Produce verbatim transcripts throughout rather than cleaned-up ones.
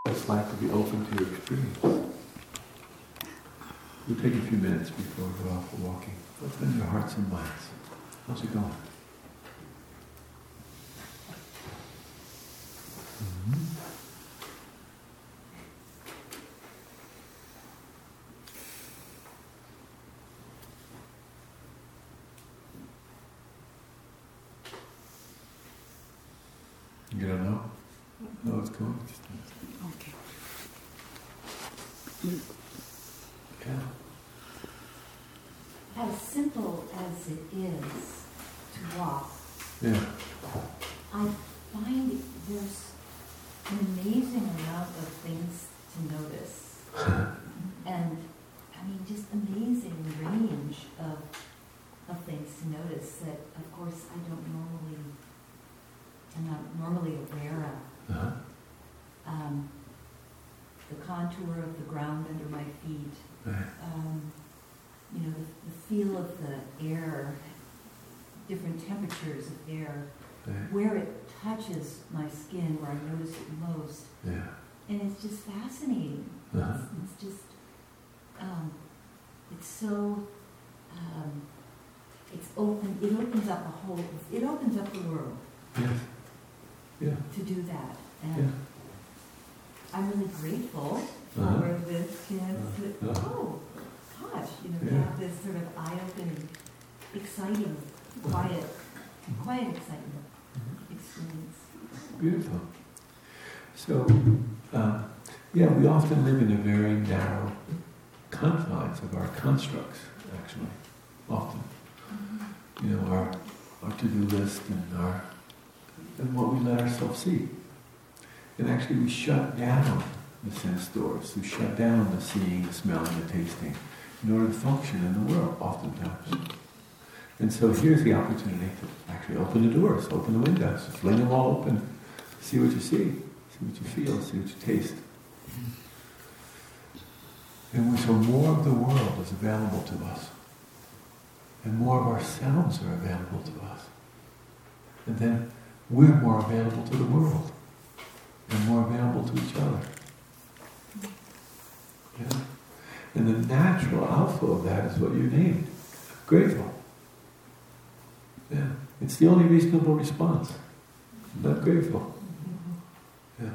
it's like to be open to your experience. We'll take a few minutes before we go off for walking. Open your hearts and minds. How's it going? Mm-hmm. You don't know how it's going? Okay. Yeah. As simple as it is to walk, Yeah. I find there's an amazing amount of things to notice. And, I mean, just amazing range of, of things to notice that, of course, I don't normally, I'm not normally aware of. Uh-huh. Um, the contour of the ground under my feet, Right. um, you know, the, the feel of the air, different temperatures of air, Right. where it touches my skin, where I notice it most. Yeah. And it's just fascinating. Uh-huh. It's, it's just, um, it's so, um, it's open, it opens up a whole, it opens up the world. Yes. Yeah. To do that. And Yeah. I'm really grateful for Uh-huh. this chance to, Uh-huh. oh, gosh, you know, Yeah. to have this sort of eye-opening, exciting, quiet, quiet excitement experience. Beautiful. So, uh, yeah, we often live in a very narrow confines of our constructs, actually, often. Mm-hmm. You know, our, our to-do list and our and what we let ourselves see. And actually we shut down the sense doors, we shut down the seeing, the smelling, the tasting, in order to function in the world, oftentimes. And so here's the opportunity to actually open the doors, open the windows, fling them all open, see what you see, see what you feel, see what you taste. And so more of the world is available to us. And more of ourselves are available to us. And then we're more available to the world. And more available to each other. Yeah? And the natural outflow of that is what you named. Grateful. Yeah. It's the only reasonable response. Not grateful. Yeah.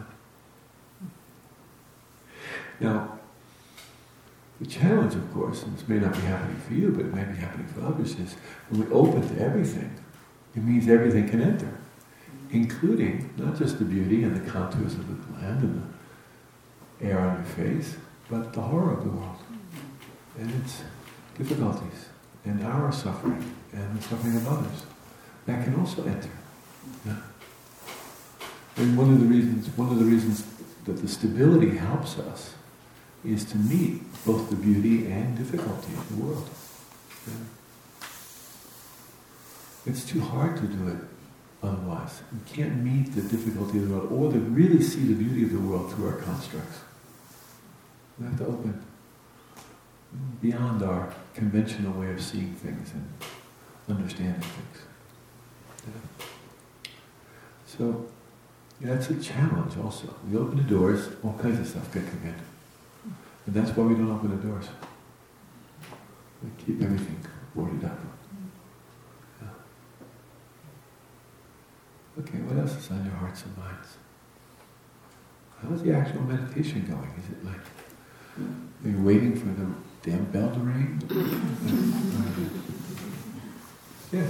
Now, the challenge, of course, and this may not be happening for you, but it may be happening for others, is when we open to everything, it means everything can enter, including not just the beauty and the contours of the land and the air on your face, but the horror of the world and its difficulties and our suffering and the suffering of others. That can also enter. Yeah. And one of the reasons, one of the reasons that the stability helps us is to meet both the beauty and difficulty of the world. Yeah. It's too hard to do it otherwise. We can't meet the difficulty of the world or to really see the beauty of the world through our constructs. We have to open beyond our conventional way of seeing things and understanding things. Yeah. So, yeah, that's a challenge also. We open the doors, all kinds of stuff can come in. And that's why we don't open the doors. We keep everything boarded up. Yeah. Okay, what else is on your hearts and minds? How's the actual meditation going? Is it like, are you waiting for the damn bell to ring? Yeah.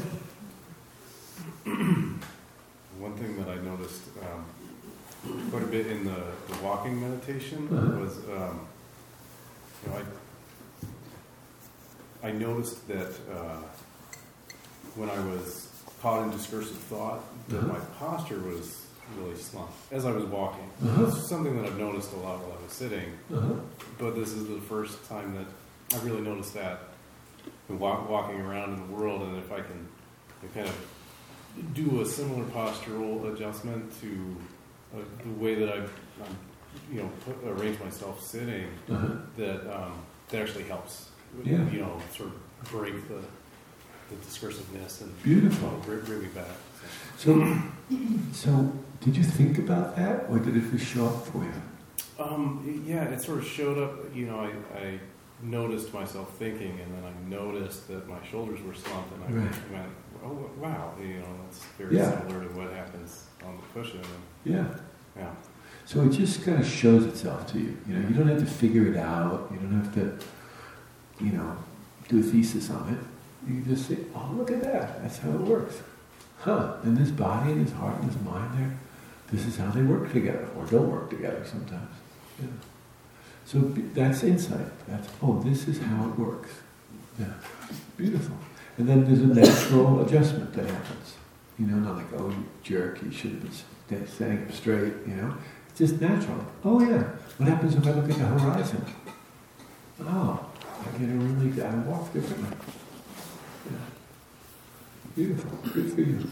One thing that I noticed um, quite a bit in the, the walking meditation uh-huh. was, um, you know, I I noticed that uh, when I was caught in discursive thought, that uh-huh. my posture was really slumped as I was walking. Uh-huh. It's something that I've noticed a lot while I was sitting, Uh-huh. but this is the first time that I really noticed that when walk, walking around in the world, and if I can kind of do a similar postural adjustment to uh, the way that I've, um, you know, put, arranged myself sitting, Uh-huh. that um, that actually helps. Yeah. You know, sort of break the the discursiveness and Beautiful. uh, bring, bring me back. So, so did you think about that, or did it just show up for you? Um, yeah, it sort of showed up, you know, I, I noticed myself thinking, and then I noticed that my shoulders were slumped, and I Right. went, oh, wow, you know, that's very Yeah. similar to what happens on the cushion. And, Yeah. yeah. So it just kind of shows itself to you. You know, you don't have to figure it out. You don't have to, you know, do a thesis on it. You just say, oh, look at that. That's how it works. Huh. And this body and this heart and this mind there, this is how they work together, or don't work together sometimes. Yeah. So b- that's insight. That's, oh, this is how it works. Yeah. Beautiful. And then there's a natural adjustment that happens. You know, not like, oh, you jerk, you should have been st- standing up straight, you know. It's just natural. Oh yeah, what happens if I look at the horizon? Oh, I get a really, I walk differently. Yeah. Beautiful, good for you.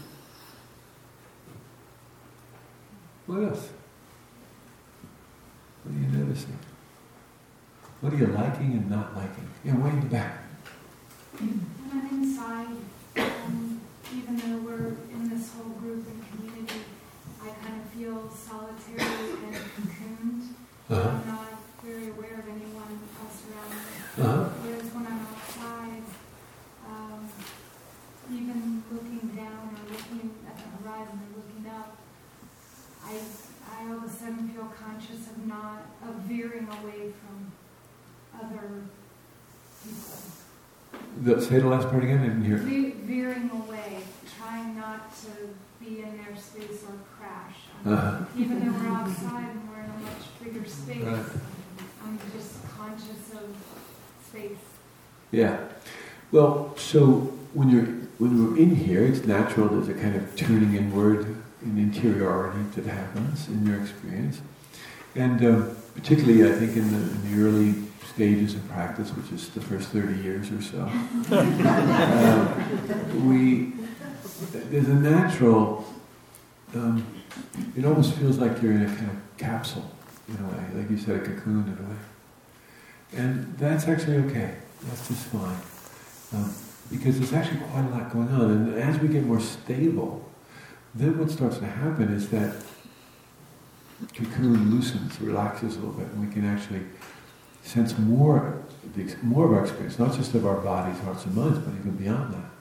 What else? What are you noticing? What are you liking and not liking? Yeah, way in the back. When I'm inside, um, even though we're in this whole group and community, I kind of feel solitary and cocooned. Uh-huh. I'm not very aware of anyone else around me. Uh-huh. Whereas when I'm outside, um, even looking down or looking at the horizon or looking up, I, I all of a sudden feel conscious of not, of veering away from other people. The, say the last part again, I didn't hear it. Ve- veering away, trying not to be in their space or crash. I mean, Uh-huh. even though we're outside and we're in a much bigger space, Right. I'm just conscious of space. Yeah. Well, so when you're when you're in here, it's natural. There's a kind of turning inward, an interiority that happens in your experience, and um, particularly, I think, in the, in the early stages of practice, which is the first thirty years or so, uh, we there's a natural. Um, it almost feels like you're in a kind of capsule, in a way, like you said, a cocoon in a way. And that's actually okay. That's just fine. Um, because there's actually quite a lot going on. And as we get more stable, then what starts to happen is that cocoon loosens, relaxes a little bit, and we can actually sense more, more of our experience, not just of our bodies, hearts, and minds, but even beyond that.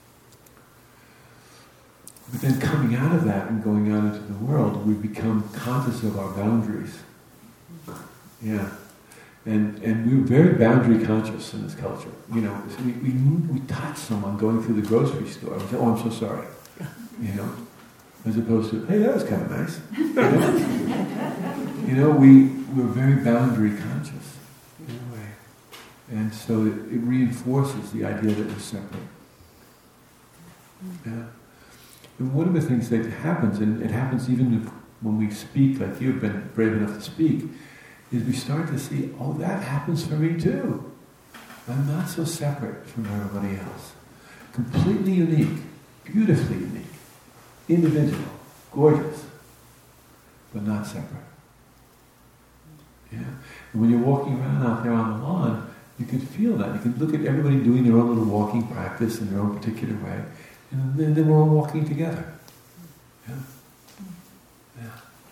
But then coming out of that and going out into the world, we become conscious of our boundaries. Yeah. And and we're very boundary conscious in this culture. You know, so we, we we touch someone going through the grocery store and say, oh, I'm so sorry. You know, as opposed to, hey, that was kind of nice. You know, you know we, we're very boundary conscious in a way. And so it, it reinforces the idea that we're separate. Yeah. And one of the things that happens, and it happens even when we speak, like you've been brave enough to speak, is we start to see, oh, that happens for me too. I'm not so separate from everybody else. Completely unique, beautifully unique, individual, gorgeous, but not separate. Yeah. And when you're walking around out there on the lawn, you can feel that. You can look at everybody doing their own little walking practice in their own particular way, and then, then we're all walking together. Yeah. Yeah.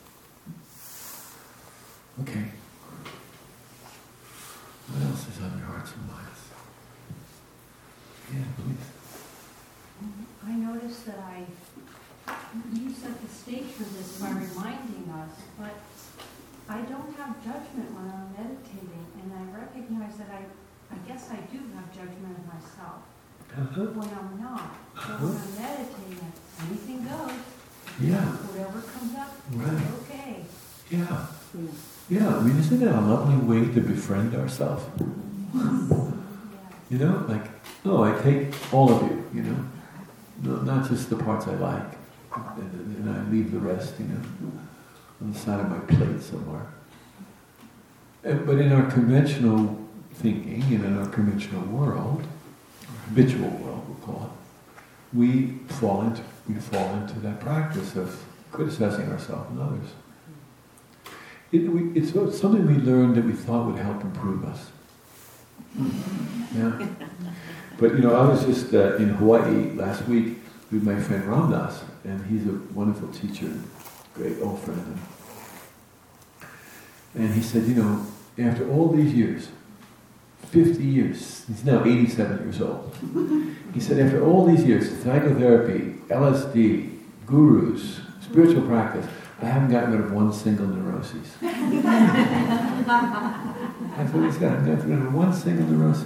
Okay. What else is on your hearts and minds? Yeah, please. I noticed that I, you set the stage for this by reminding us, but I don't have judgment when I'm meditating, and I recognize that I, I guess I do have judgment of myself Uh-huh. when I'm not. So when I'm meditating, anything goes. Yeah. Whatever comes up, Right. okay. Yeah. Yeah, I mean, isn't that a lovely way to befriend ourselves? Yeah. You know, like, oh, I take all of you, you know, no, not just the parts I like, and, and I leave the rest, you know, on the side of my plate somewhere. And, but in our conventional thinking, and in our conventional world, or habitual world, we'll call it, we fall into we fall into that practice of criticizing ourselves and others. It, we, it's something we learned that we thought would help improve us. Yeah. But you know, I was just uh, in Hawaii last week with my friend Ramdas, and he's a wonderful teacher, great old friend. And he said, you know, after all these years, fifty years, he's now eighty-seven years old. He said, after all these years, psychotherapy, L S D, gurus, spiritual practice, I haven't gotten rid of one single neuroses. That's what he said, I haven't gotten rid of one single neuroses.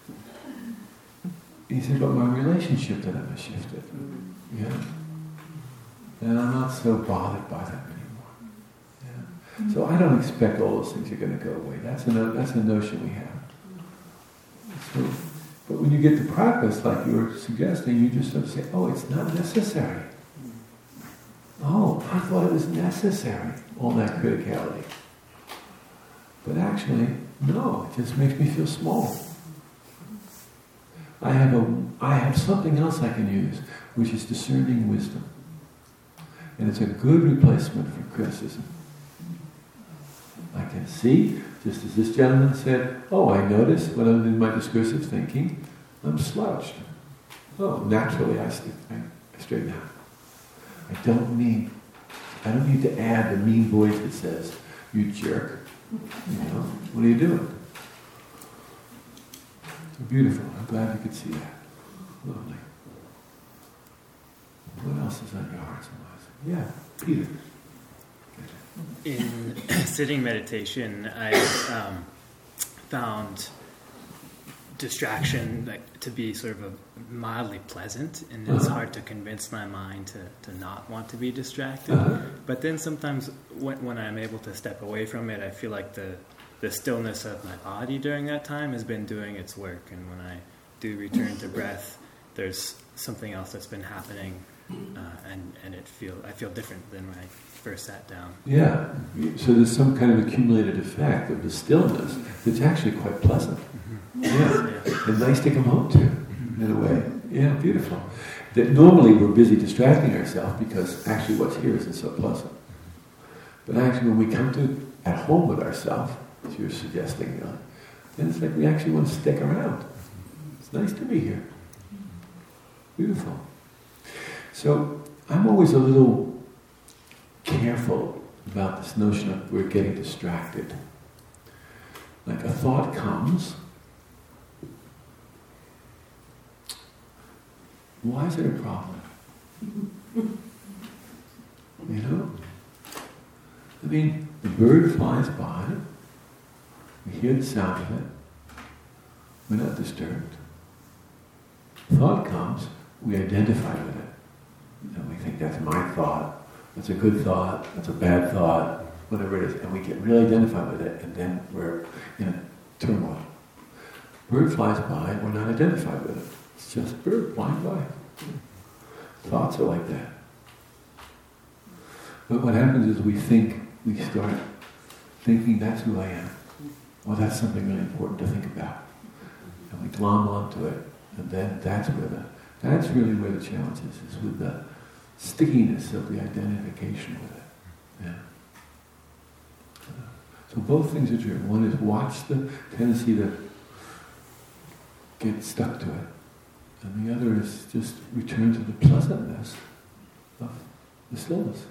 He said, but my relationship to them has shifted. Yeah. And I'm not so bothered by them anymore. Yeah. So I don't expect all those things are going to go away. That's a, no, that's a notion we have. So, but when you get to practice, like you were suggesting, you just sort of say, oh, it's not necessary. Oh, I thought it was necessary, all that criticality. But actually, no, it just makes me feel small. I have a, I have something else I can use, which is discerning wisdom. And it's a good replacement for criticism. I can see, just as this gentleman said, oh, I notice when I'm in my discursive thinking, I'm slouched. Oh, naturally I, st- I, I straighten out. I don't need, I don't need to add the mean voice that says, you jerk. You know, what are you doing? Beautiful. I'm glad you could see that. Lovely. What else is on your heart? Yeah, Peter. In sitting meditation, I um, found distraction like, to be sort of a mildly pleasant, and it's uh-huh. hard to convince my mind to, to not want to be distracted. Uh-huh. But then sometimes when, when I'm able to step away from it, I feel like the the stillness of my body during that time has been doing its work, and when I do return to breath, there's something else that's been happening, uh, and and it feel I feel different than when I first sat down. Yeah, so there's some kind of accumulated effect of the stillness that's actually quite pleasant. Mm-hmm. Yeah, yeah. And nice to come home to, in a way. Yeah, beautiful. That normally we're busy distracting ourselves because actually what's here isn't so pleasant. But actually when we come to at home with ourselves, as you're suggesting, you know, then it's like we actually want to stick around. It's nice to be here. Beautiful. So I'm always a little careful about this notion of we're getting distracted. Like a thought comes. Why is it a problem? You know? I mean, the bird flies by, we hear the sound of it, we're not disturbed. Thought comes, we identify with it. And we think that's my thought, that's a good thought, that's a bad thought, whatever it is, and we get really identified with it, and then we're in a turmoil. Bird flies by, we're not identified with it. It's just a bird flying by. Thoughts are like that. But what happens is we think, we start thinking that's who I am. Well, that's something really important to think about. And we glom onto it, and then that's where the, that's really where the challenge is, is with the stickiness of the identification with it. Yeah. So both things are true. One is watch the tendency to get stuck to it. And the other is just return to the pleasantness of the stillness.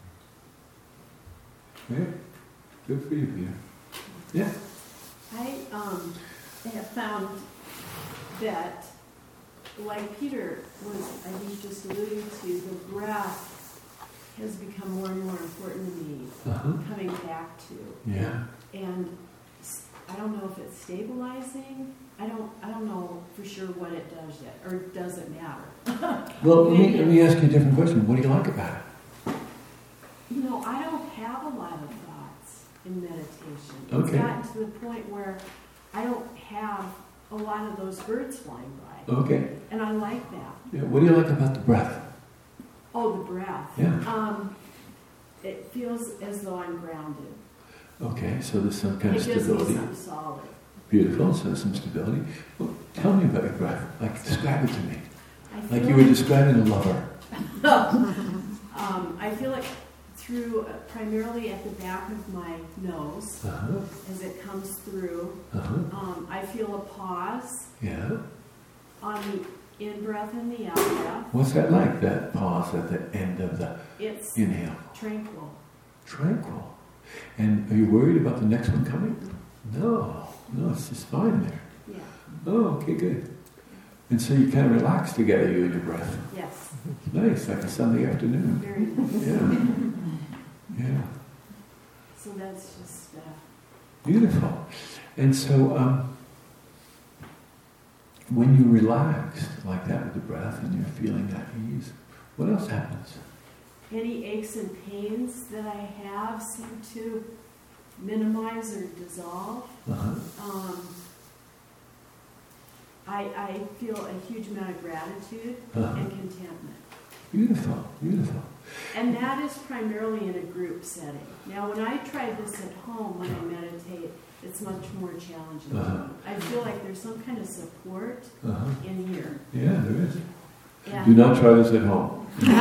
Right? Good for you, Peter. Yeah? I um, have found that, like Peter was, I think, just alluding to, the breath has become more and more important to me, Uh-huh. coming back to. Yeah. And I don't know if it's stabilizing. I don't I don't know for sure what it does yet, or does it matter? Well, let me, let me ask you a different question. What do you like about it? You know, I don't have a lot of thoughts in meditation. It's Okay. gotten to the point where I don't have a lot of those birds flying by. Okay. And I like that. Yeah. What do you like about the breath? Oh, the breath. Yeah. Um, it feels as though I'm grounded. Okay, so there's some kind It of gives me stability. some solid. Beautiful, so there's some stability. Well, tell me about your breath. Like, describe it to me. I Like feel you were describing a lover. um, I feel it through, uh, primarily at the back of my nose, Uh-huh. as it comes through. Uh-huh. Um, I feel a pause Yeah. on the in-breath and the out-breath. What's that like, that pause at the end of the It's inhale? tranquil. Tranquil. And are you worried about the next one coming? No, no, it's just fine there. Yeah. Oh, okay, good. And so you kind of relax together, you and your breath. Yes. It's nice, like a Sunday afternoon. Very nice. Yeah. Yeah. So that's just uh, Beautiful. And so, um, when you relax like that with the breath and you're feeling that ease, what else happens? any aches and pains that I have seem to minimize or dissolve. Uh-huh. Um, I, I feel a huge amount of gratitude Uh-huh. and contentment. Beautiful, beautiful. And that is primarily in a group setting. Now, when I try this at home, when I meditate, it's much more challenging. Uh-huh. I feel like there's some kind of support Uh-huh. in here. Yeah, there is. And Do not try this at home.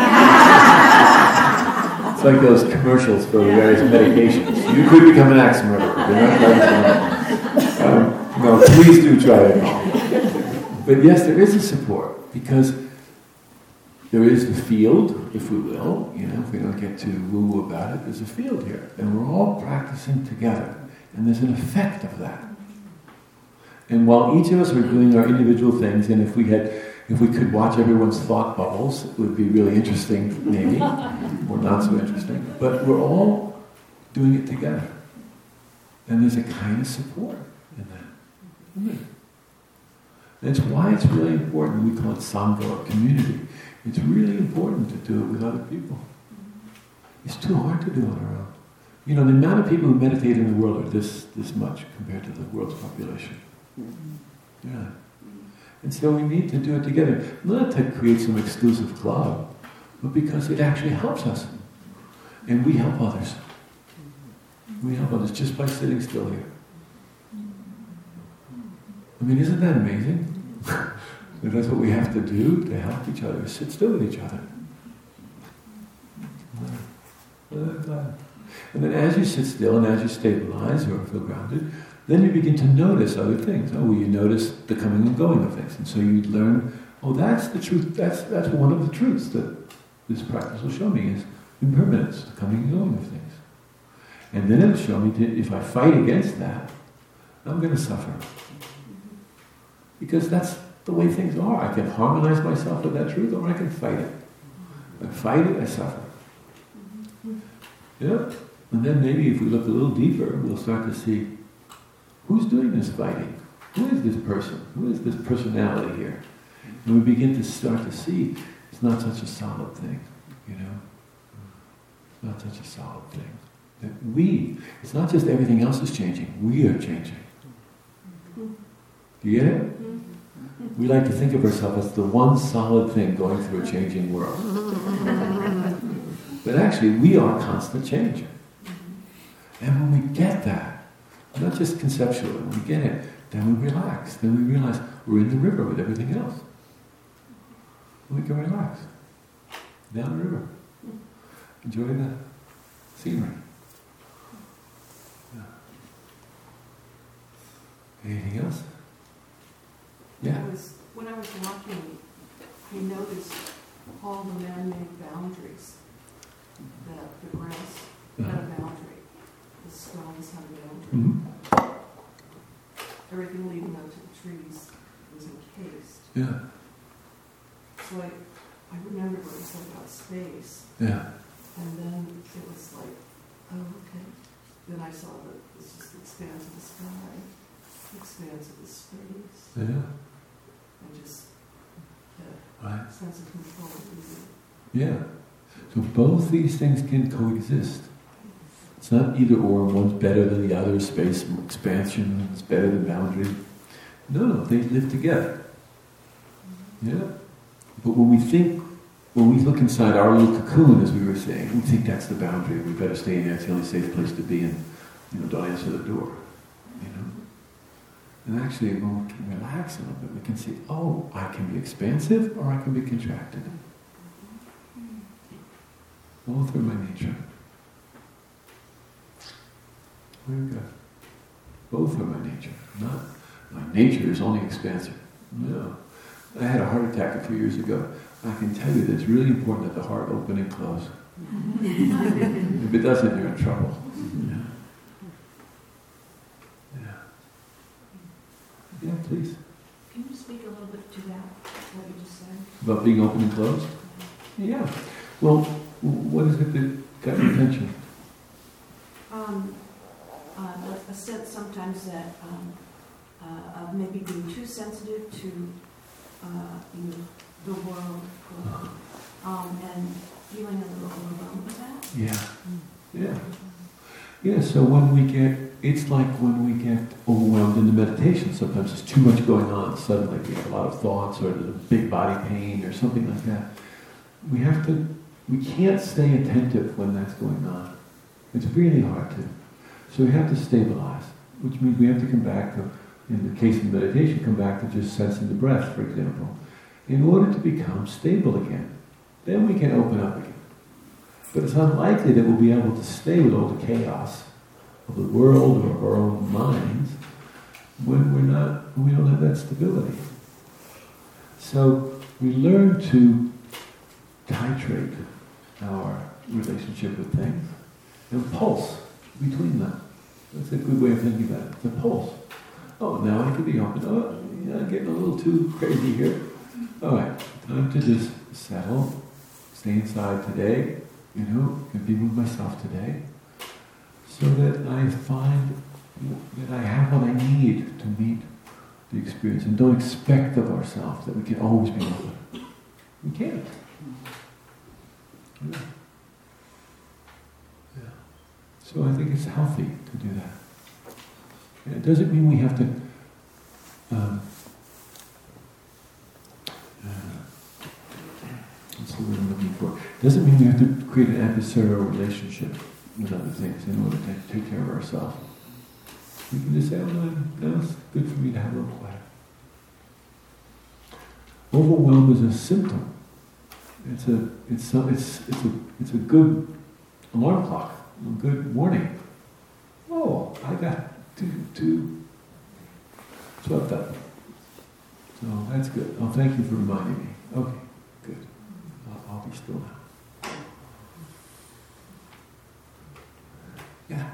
It's like those commercials for Yeah. various medications. You could become an axe murderer. Do not try this at home. Um, no, please do try it at home. But yes, there is a support, because there is the field, if we will, you know, if we don't get too woo-woo about it, there's a field here. And we're all practicing together. And there's an effect of that. And while each of us are doing our individual things, and if we had, if we could watch everyone's thought bubbles, it would be really interesting, maybe, or not so interesting. But we're all doing it together. And there's a kind of support in that. Isn't it? That's why it's really important. We call it Sangha, or community. It's really important to do it with other people. It's too hard to do on our own. You know, the amount of people who meditate in the world are this this much compared to the world's population. Yeah. And so we need to do it together. Not to create some exclusive club, but because it actually helps us. And we help others. We help others just by sitting still here. I mean, isn't that amazing? That that's what we have to do to help each other, sit still with each other. And then as you sit still and as you stabilize or feel grounded, then you begin to notice other things. Oh, well, you notice the coming and going of things. And so you learn, oh, that's the truth, that's that's one of the truths that this practice will show me, is impermanence, the coming and going of things. And then it'll show me that if I fight against that, I'm going to suffer. Because that's the way things are. I can harmonize myself with that truth, or I can fight it. If I fight it, I suffer. Yeah? And then maybe if we look a little deeper, we'll start to see, who's doing this fighting? Who is this person? Who is this personality here? And we begin to start to see it's not such a solid thing, you know? It's not such a solid thing. That we, it's not just everything else is changing, we are changing. Do you get it? We like to think of ourselves as the one solid thing going through a changing world. But actually, we are constant change. And when we get that, not just conceptually, when we get it, then we relax. Then we realize we're in the river with everything else. We can relax. Down the river. Enjoy the scenery. Yeah. Anything else? Yeah. I was, when I was walking, I noticed all the man-made boundaries. That the grass had a boundary, the stones had a boundary. Mm-hmm. Everything leading up to the trees was encased. Yeah. So I, I remembered what you said about space, Yeah. and then it was like, oh, okay. Then I saw that it's just the expanse of the sky, the expanse of the space, Yeah. and just that Right. sense of control. Yeah. So both these things can coexist. It's not either or, one's better than the other, space expansion is better than boundary. No, they live together. Yeah? But when we think, when we look inside our little cocoon, as we were saying, we think that's the boundary, we better stay in there, it's the only safe place to be, and you know, don't answer the door. You know? And actually, when we can relax a little bit, we can see, oh, I can be expansive or I can be contracted. Both are my nature. Very good. Both are my nature. Not my nature is only expansive. No. I had a heart attack a few years ago. I can tell you that it's really important that the heart open and close. If it doesn't, you're in trouble. Yeah. Yeah. Yeah, please. Can you speak a little bit to that, what you just said? About being open and closed? Yeah. Well, what is it that got your attention? Um, uh, a, a sense sometimes that um, uh, of maybe being too sensitive to uh, you know, the world, um, and feeling a little overwhelmed with that. Yeah. Yeah. Yeah, so when we get, it's like when we get overwhelmed in the meditation, sometimes there's too much going on, suddenly we have a lot of thoughts, or there's a big body pain, or something like that. We have to, we can't stay attentive when that's going on. It's really hard to. So we have to stabilize, which means we have to come back to, in the case of meditation, come back to just sensing the breath, for example, in order to become stable again. Then we can open up again. But it's unlikely that we'll be able to stay with all the chaos of the world or of our own minds when we're not, when we don't have that stability. So we learn to titrate our relationship with things and pulse between them. That's a good way of thinking about it. It's a pulse. Oh, now I can be open. Oh, yeah, I'm getting a little too crazy here. All right, time to just settle, stay inside today, you know, and be with myself today, so that I find that I have what I need to meet the experience, and don't expect of ourselves that we can always be open. We can't. Yeah. Yeah. So I think it's healthy to do that. And it doesn't mean we have to um, uh, what's the word I'm looking for? It doesn't mean we have to create an adversarial relationship with other things in order to take care of ourselves. We can just say, oh, no, no, it's good for me to have a little quiet. Overwhelm is a symptom. It's a, it's a, it's, it's a, it's a good alarm clock, a good warning. Oh, I got too, too swept up. So that's good. Oh, thank you for reminding me. Okay, good. I'll, I'll be still now. Yeah.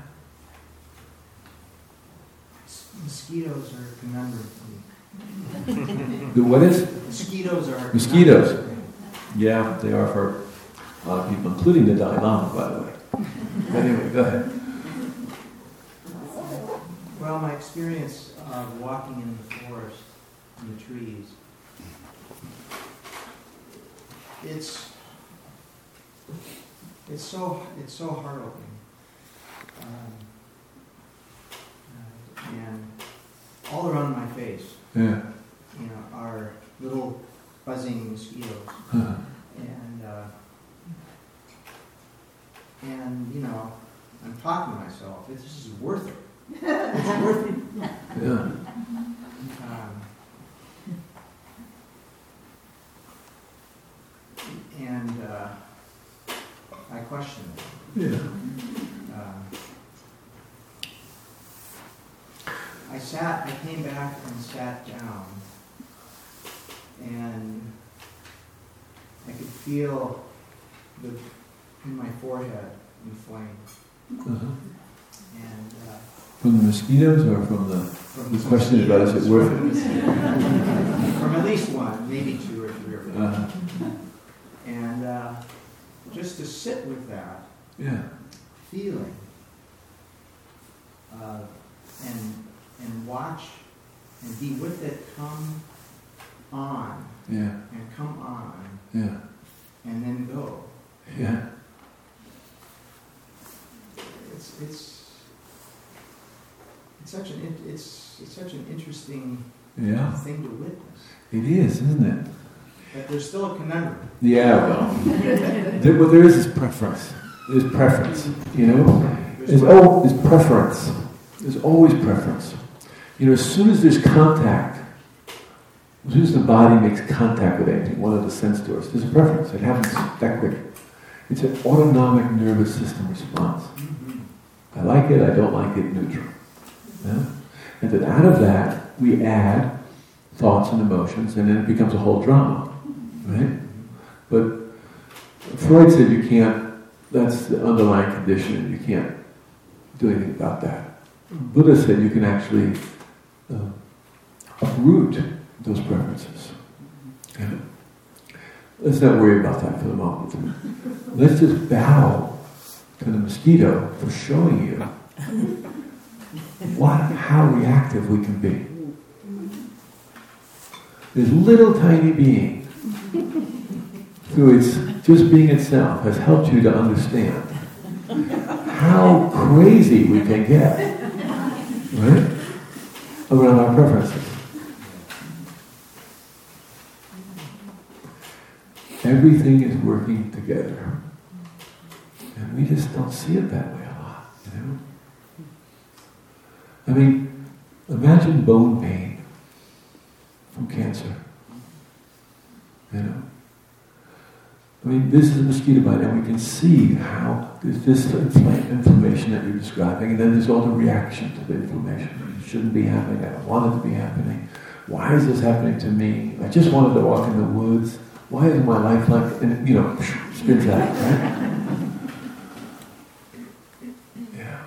Mosquitoes are a conundrum for me. The what is? Mosquitoes are. Mosquitoes. Yeah, they are for a lot of people, including the Dalai Lama, by the way. Anyway, go ahead. Well, my experience of walking in the forest, in the trees, it's it's so it's so heart opening, um, uh, and all around my face, Yeah. you know, are little buzzing mosquitoes, Huh. and uh, and you know, I'm talking to myself. This is worth it. It's worth it. Yeah. Um, and uh, I question it. Yeah. Um, I sat, I came back and sat down, and I could feel the in my forehead inflamed. Uh-huh. And uh, From the mosquitoes or from the, from the question about is it worth it? From at least one, maybe two or three or four. Uh-huh. And uh, just to sit with that Yeah. feeling uh, and and watch and be with it come on Yeah. and come on Yeah. and then go. Yeah. It's it's it's such an it- it's it's such an interesting Yeah. thing to witness. It is, isn't it? But there's still a conundrum. Yeah, well. there, well, there is this preference. There's preference, you know? There's, oh, there's preference. There's always preference. You know, as soon as there's contact, as soon as the body makes contact with anything, one of the sense doors, there's a preference. It happens that quick. It's an autonomic nervous system response. I like it, I don't like it, neutral. Yeah? And then out of that, we add thoughts and emotions, and then it becomes a whole drama. Right? But Freud said you can't that's the underlying condition, and you can't do anything about that. Buddha said you can actually uh, uproot those preferences. Yeah. Let's not worry about that for the moment. Let's just bow to the mosquito for showing you what, how reactive we can be. This little tiny being, through its just being itself, has helped you to understand how crazy we can get, right, around our preferences. Everything is working together. And we just don't see it that way a lot, you know? I mean, imagine bone pain from cancer. You know? I mean, this is a mosquito bite, and we can see how there's this infl- inflammation that you're describing, and then there's all the reaction to the inflammation. It shouldn't be happening. I don't want it to be happening. Why is this happening to me? I just wanted to walk in the woods. Why is my life like, and, you know, spins out, right? Yeah.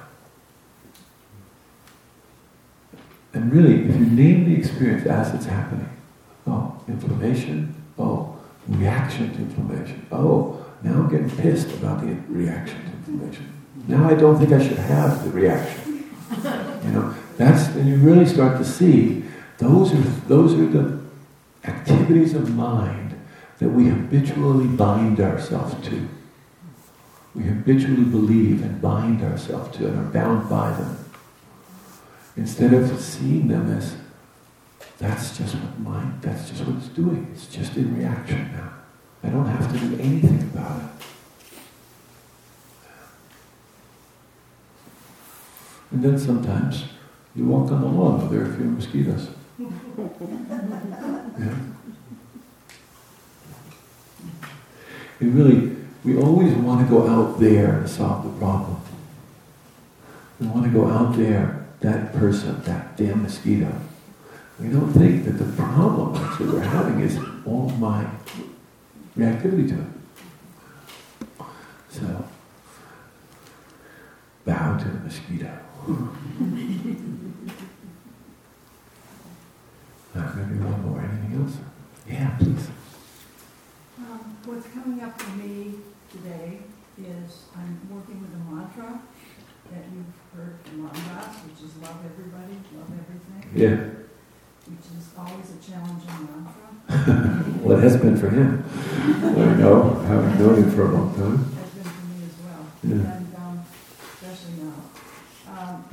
And really, if you name the experience as it's happening, oh, inflammation, oh, reaction to inflammation, oh, now I'm getting pissed about the reaction to inflammation. Now I don't think I should have the reaction. You know, that's, and you really start to see, those are, those are the activities of mind that we habitually bind ourselves to. We habitually believe and bind ourselves to and are bound by them. Instead of seeing them as, that's just what mind, that's just what it's doing. It's just in reaction now. I don't have to do anything about it. And then sometimes you walk on the lawn, there are a few mosquitoes. Yeah. And really, we always want to go out there and solve the problem. We want to go out there, that person, that damn mosquito. We don't think that the problem that we're having is all my reactivity to it. So, bow to the mosquito. uh, maybe one more. Anything else? Yeah, please. Um, what's coming up for me today is I'm working with a mantra that you've heard from Ram Dass, which is love everybody, love everything. Yeah. Which is always a challenging mantra. Well, it has been for him. I know, having known him for a long time. It has been for me as well. Yeah. And um, especially now. Um,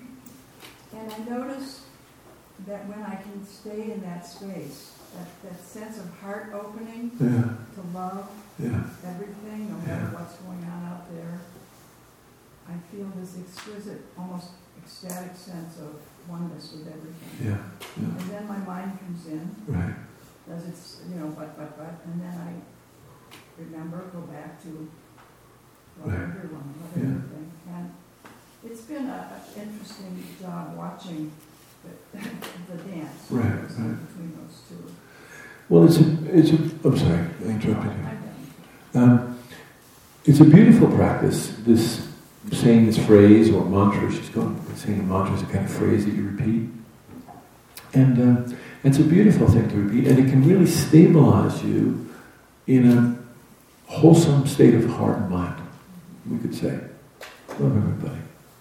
and I notice that when I can stay in that space, that, that sense of heart opening Yeah. to love Yeah. everything, no matter what's going on out there, I feel this exquisite, almost ecstatic sense of oneness with everything. Yeah. Yeah. And then my mind comes in, Right. as it's, you know, but, but, but, and then I remember, go back to love Right. everyone, love Yeah. everything. And it's been an interesting job watching the, the dance Right, between right. those two. Well, it's a, it's a, I'm sorry, I interrupted you. I've done. Um, it's a beautiful practice, this saying this phrase or mantra. She's going, saying a mantra is a kind of phrase that you repeat. And uh, it's a beautiful thing to repeat, and it can really stabilize you in a wholesome state of heart and mind, we could say. Love everybody.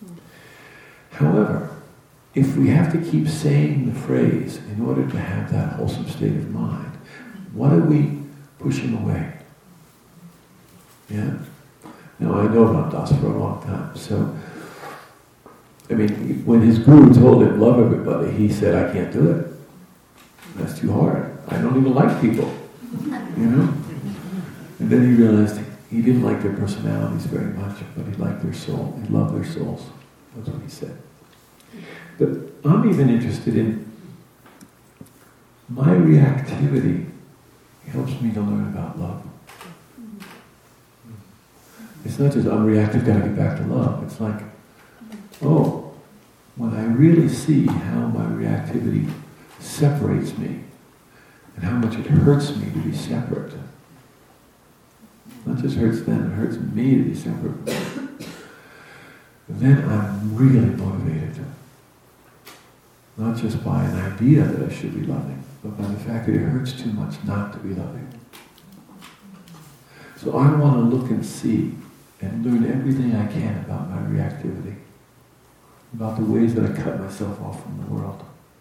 However, if we have to keep saying the phrase in order to have that wholesome state of mind, what are we pushing away? Yeah? Now, I know Ram Dass for a long time, so, I mean, when his guru told him, love everybody, he said, I can't do it. That's too hard. I don't even like people, you know? And then he realized he didn't like their personalities very much, but he liked their soul. He loved their souls. That's what he said. But I'm even interested in my reactivity helps me to learn about love. It's not just I'm reactive, gotta get back to love. It's like, oh, when I really see how my reactivity separates me and how much it hurts me to be separate, Not just hurts them, it hurts me to be separate. And then I'm really motivated. Not just by an idea that I should be loving, but by the fact that it hurts too much not to be loving. So I want to look and see and learn everything I can about my reactivity, about the ways that I cut myself off from the world.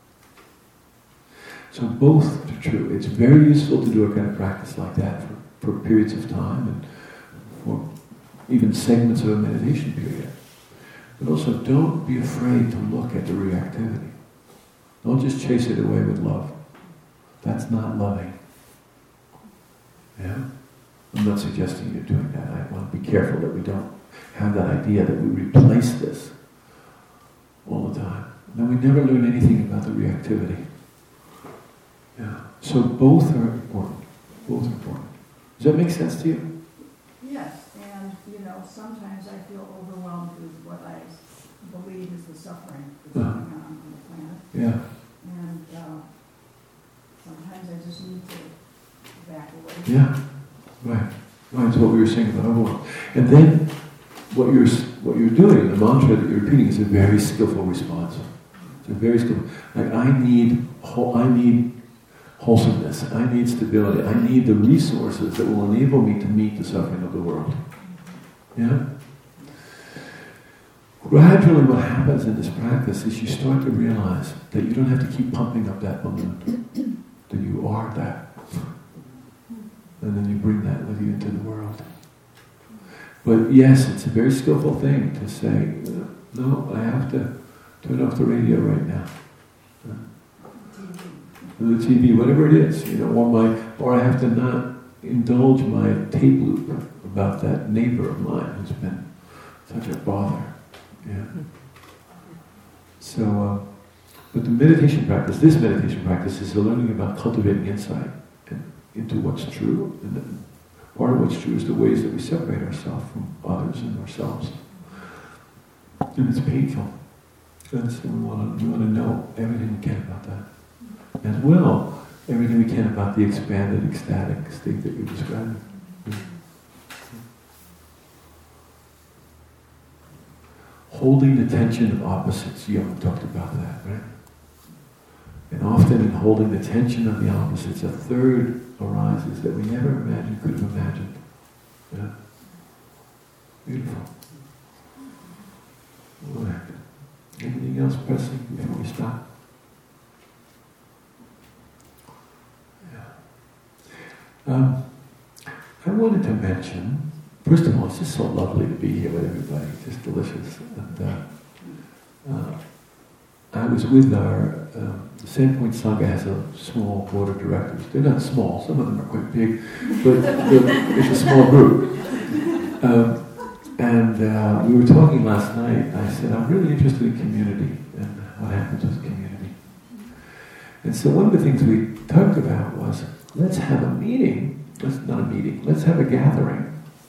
So both are true. It's very useful to do a kind of practice like that for, for periods of time and for even segments of a meditation period. But also don't be afraid to look at the reactivity. Don't just chase it away with love. That's not loving. Yeah? I'm not suggesting you're doing that. I want to be careful that we don't have that idea that we replace this all the time. Then we never learn anything about the reactivity. Yeah. So both are important. Both are important. Does that make sense to you? Yes, and you know, sometimes I feel overwhelmed with what I believe is the suffering that's Uh-huh. going on on the planet. Yeah. And uh, sometimes I just need to back away. Yeah. Right. Right. It's what we were saying about overwhelm. And then what you're what you're doing, the mantra that you're repeating, is a very skillful response. It's a very skillful. Like I need whole, I need wholesomeness. I need stability. I need the resources that will enable me to meet the suffering of the world. Yeah? Gradually what happens in this practice is you start to realize that you don't have to keep pumping up that balloon. That you are that. And then you bring that with you into the world. But yes, it's a very skillful thing to say, no, I have to turn off the radio right now. The T V, whatever it is, you know, or my, or I have to not indulge my tape loop about that neighbor of mine who's been such a bother. Yeah. So, uh, but the meditation practice, this meditation practice, is the learning about cultivating insight and into what's true, and then part of what's true is the ways that we separate ourselves from others and ourselves. And it's painful. And so we want to we want to know everything we can about that. As well, everything we can about the expanded, ecstatic state that you're describing. Holding the tension of opposites, Yoga talked about that, right? And often in holding the tension of the opposites, a third arises that we never imagined, could have imagined. Yeah? Beautiful. All right. Anything else pressing before we stop? Um, I wanted to mention, first of all, it's just so lovely to be here with everybody, just delicious. And uh, uh, I was with our, uh, the Sandpoint Sangha has a small board of directors. They're not small, some of them are quite big, but it's a small group. Um, and uh, we were talking last night, I said, I'm really interested in community and what happens with community. And so one of the things we talked about was, let's have a meeting, let's not a meeting, let's have a gathering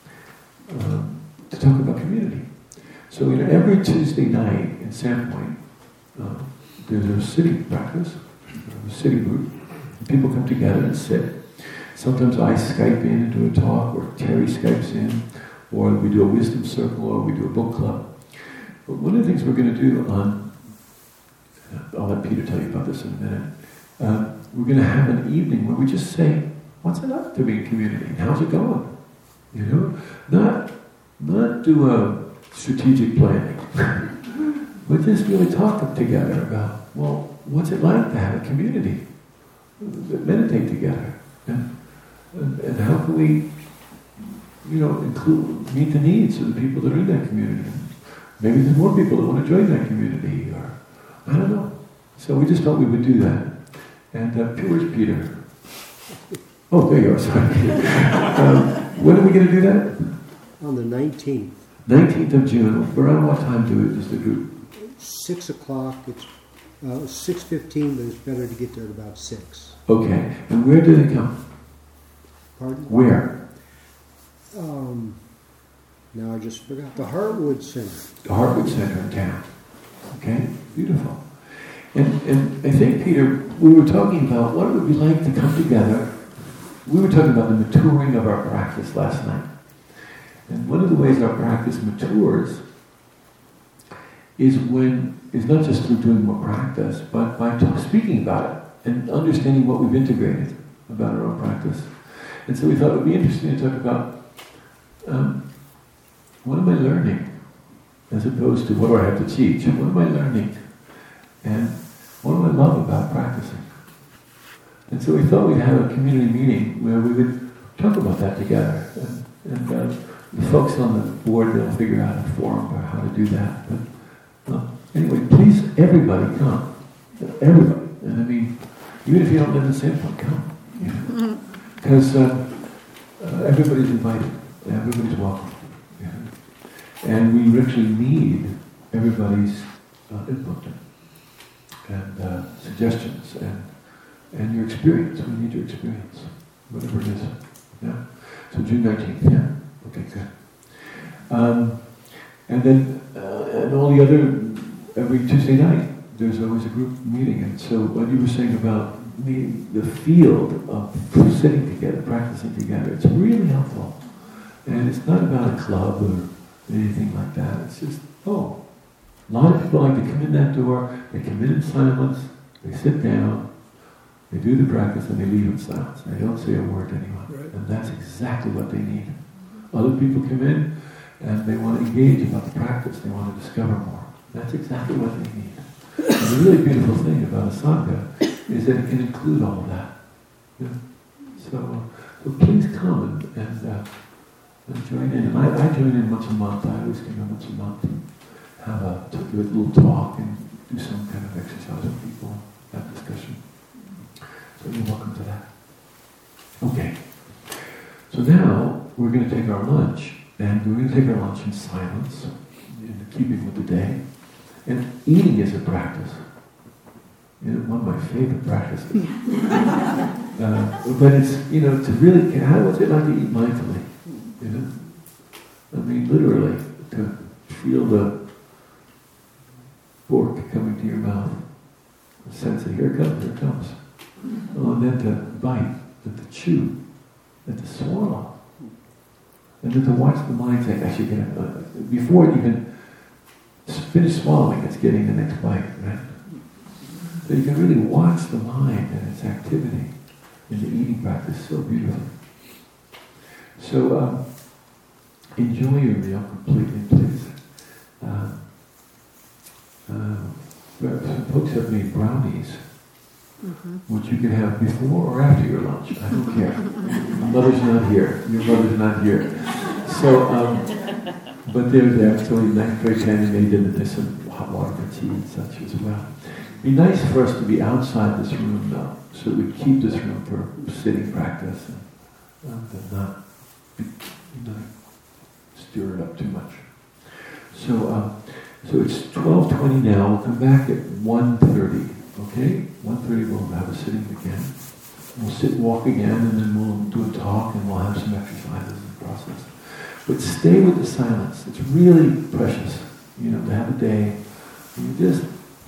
um, to talk about community. So you know, every Tuesday night in Sandpoint, uh, there's a city practice, a city group. And people come together and sit. Sometimes I Skype in and do a talk, or Terry Skypes in, or we do a wisdom circle, or we do a book club. But one of the things we're going to do on, I'll let Peter tell you about this in a minute, uh, we're going to have an evening where we just say, what's it like to be in community? How's it going? You know? Not, not do a strategic planning, but just really talk together about, well, what's it like to have a community? Meditate together. And, and, and how can we, you know, include, meet the needs of the people that are in that community? Maybe there's more people that want to join that community, or, I don't know. So we just thought we would do that. And uh, where's Peter? Oh, there you are, sorry. um, when are we going to do that? On the nineteenth. nineteenth of June. Around what time do it, does the group? Six o'clock. It's uh, six fifteen, but it's better to get there at about six. Okay. And where do they come? Pardon? Where? Um, now I just forgot. The Heartwood Center. The Heartwood Center in town. Okay? Beautiful. And, and I think, Peter, we were talking about what it would be like to come together we were talking about the maturing of our practice last night. And one of the ways our practice matures is when, is not just through doing more practice, but by t- speaking about it and understanding what we've integrated about our own practice. And so we thought it would be interesting to talk about um, what am I learning, as opposed to what do I have to teach. What am I learning? And what do I love about practicing? And so we thought we'd have a community meeting where we would talk about that together. And, and uh, the folks on the board, they'll figure out a forum or how to do that. But uh, anyway, please, everybody come. Everybody. And I mean, even if you don't live in Sandpoint, come. Because you know? uh, uh, everybody's invited. Everybody's welcome. You know? And we actually need everybody's uh, input and uh, suggestions and and your experience. We need your experience, whatever it is. Yeah. So June nineteenth. Yeah. Okay. Good. Um, and then uh, and all the other every Tuesday night there's always a group meeting. And so what you were saying about the the field of sitting together, practicing together, it's really helpful. And it's not about a club or anything like that. It's just oh. A lot of people like to come in that door, they come in in silence, they sit down, they do the practice, and they leave in silence. They don't say a word to anyone. Right. And that's exactly what they need. Other people come in, and they want to engage about the practice. They want to discover more. That's exactly what they need. And the really beautiful thing about a Sangha is that it can include all of that. Yeah? So, so please come and, and, uh, and join in. And I, I join in once a month. I always come in once a month. Have a, to do a little talk and do some kind of exercise with people, have discussion. So you're welcome to that. Okay. So now we're going to take our lunch, and we're going to take our lunch in silence, in keeping with the day. And eating is a practice. You know, one of my favorite practices. uh, but it's, you know, to really, how what's it like to eat mindfully? You know? I mean, literally, to feel the fork coming to your mouth, a sense of here it comes, here it comes. Oh, and then to bite, then to chew, then to swallow, and then to watch the mind say, I should get it. Uh, before it even finish swallowing, it's getting the next bite, right? So you can really watch the mind and its activity in the eating practice so beautifully. So um, enjoy your meal completely, please. Uh, Uh, some folks have made brownies, mm-hmm. which you can have before or after your lunch. I don't care. Your mother's not here. Your mother's not here. So, um, but they're there. So nice, very kindly made them, and there's some hot water for tea and such as well. It'd be nice for us to be outside this room, though, so that we keep this room for sitting practice and, um, and not, be, not stir it up too much. So. Um, So it's twelve twenty now. We'll come back at one thirty. Okay? one thirty we'll have a sitting again. We'll sit and walk again, and then we'll do a talk, and we'll have some exercises in the process. But stay with the silence. It's really precious, you know, to have a day where you just,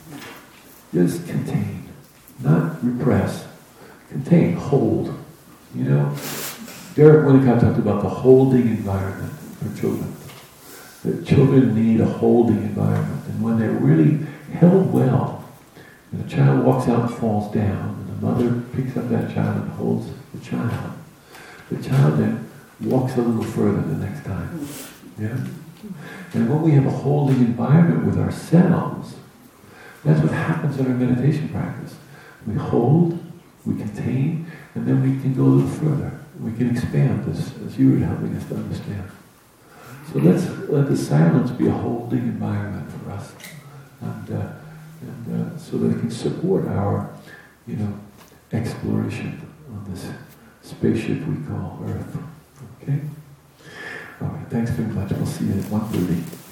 just contain. Not repress. Contain. Hold. You know? Derek Winnicott talked about the holding environment for children. That children need a holding environment, and when they're really held well, when a child walks out and falls down, and the mother picks up that child and holds the child, the child then walks a little further the next time. Yeah? And when we have a holding environment with ourselves, that's what happens in our meditation practice. We hold, we contain, and then we can go a little further. We can expand this, as you were helping us to understand. So let's let the silence be a holding environment for us, and, uh, and uh, so that it can support our, you know, exploration on this spaceship we call Earth. Okay? All right, thanks very much. We'll see you at one thirty.